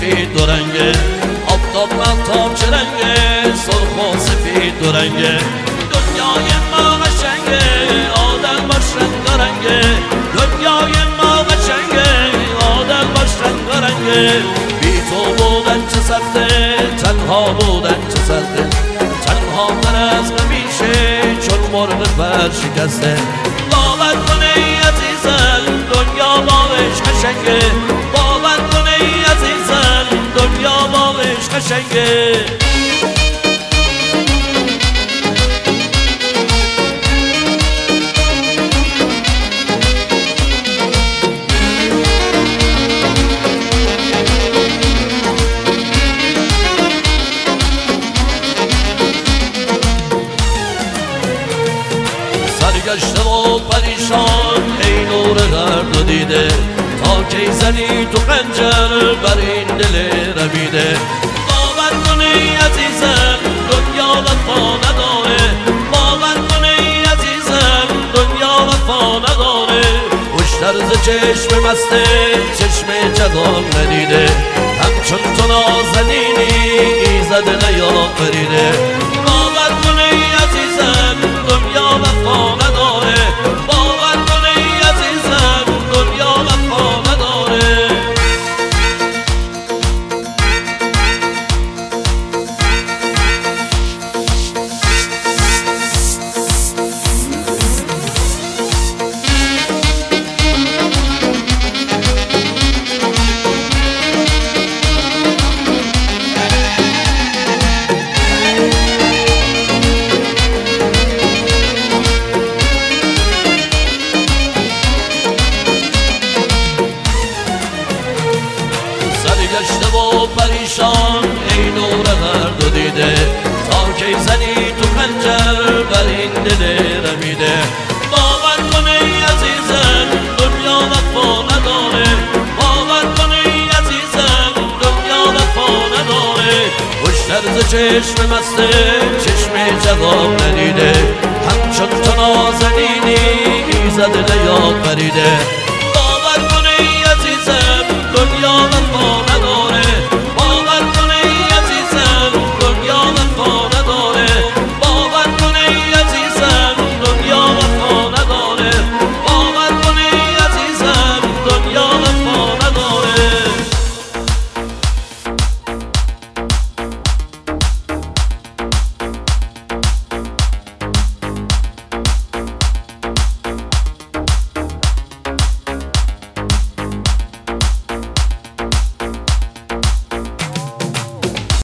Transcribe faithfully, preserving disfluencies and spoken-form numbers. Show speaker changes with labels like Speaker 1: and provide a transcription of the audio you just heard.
Speaker 1: سفید دو رنگه، آفتاب مهتاب چه رنگه، سرخ و سفید دو رنگه. دنیای ما قشنگه، آدم باش رنگارنگه. دنیای ما قشنگه، آدم باش رنگارنگه. بی تو بودن چه سخته، تنها بودن چه سخته. تنها تر از همیشه چون مرغ پر شکسته. باور کن ای عزیزم دنیا باش قشنگه. باور کن ای عزیزم دنیا باش قشنگه. سرگشته و پریشان ای نور درد و دیده، تا کی زنی تو خنجر بر این دل رمیده. باور کن ای عزیزم دنیا وفا نداره. باور کن ای عزیزم دنیا وفا نداره. خوشتر ز چشم مسته چشم جوان ندیده. همچون تو نازنینی ایزد نیافریده. باور کن ای عزیزم دنیا وفا نداره. باور کن ای عزیزم دنیا وفا نداره. سرگشته و پریشان ای نور درد و دیده، تا کی زنی تو خنجر بر این دل رمیده. باور کن ای عزیزم دنیا وفا نداره. باور کن ای عزیزم دنیا وفا نداره. خوشتر ز چشم مسته چشم جوان ندیده. همچون تو نازنینی ایزد نیافریده.